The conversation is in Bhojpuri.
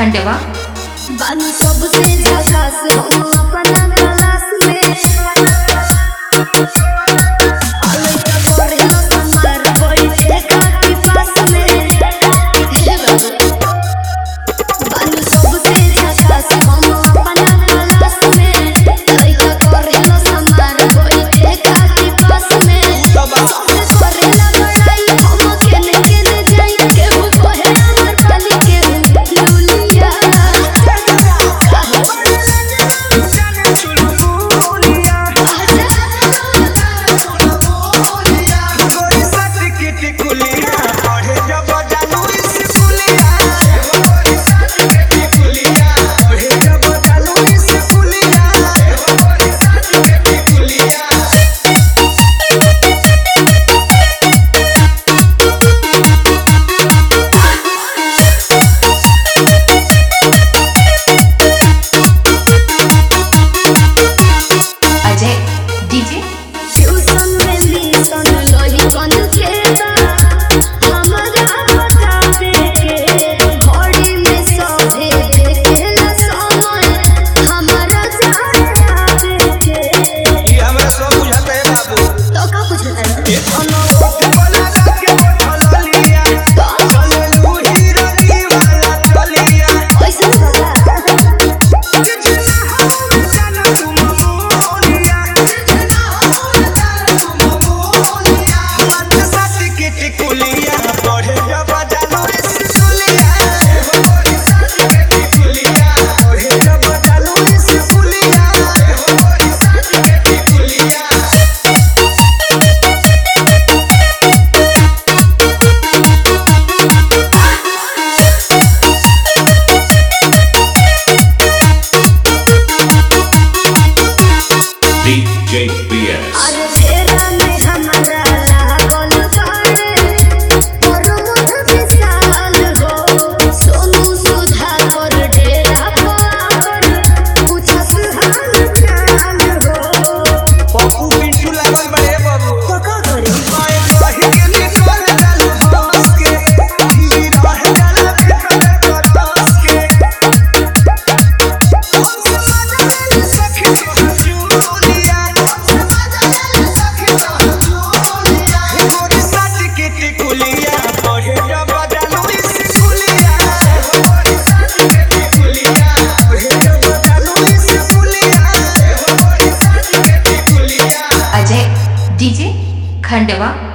खंडवा। बानी सबसे झकास हम अपना क्लास में अलग करे ना संभार बैठे काकी पास में बानी सबसे झकास हम अपना क्लास में अलग करे ना संभार बैठे काकी पास में सबसे करे ना लड़ाई हम केने केने जाई केहू कहे हमर पाली केहू लुलिया अजय डीजे ट्यूशन में मिशन लोही कौन केबा हमरा बतावे के घड़ी में सभे देखेला समय हमरा जावे के ये हमरा सब बुझाता है बाबू। तो का पूछता है ये कोनो वाला के बोल लिया चले लूही रंगी वाला चलिया कैसे बता कितना हो जाना तुम मोलिया मत साथी के टिकुलिया पढ़े जब जानो स्कूलिया पढ़े जब जानो स्कूलिया DJ BS. अरे तेरा में हमरा लागल बाड़े और मुझ विशाल हो सोनू सुधा कर डेरा पर पूछस हाल चाल हो पप्पू पिंटू लागल बड़े बाबू तो का करे माय कहि के निकल डाल हंस के ही रह डाल के कटस के सखी जूलिया गोरी साथ के टिकुलिया पढ़े जब जानो स्कूलिया पढ़े जब जानो स्कूलिया अजय डीजे खंडवा।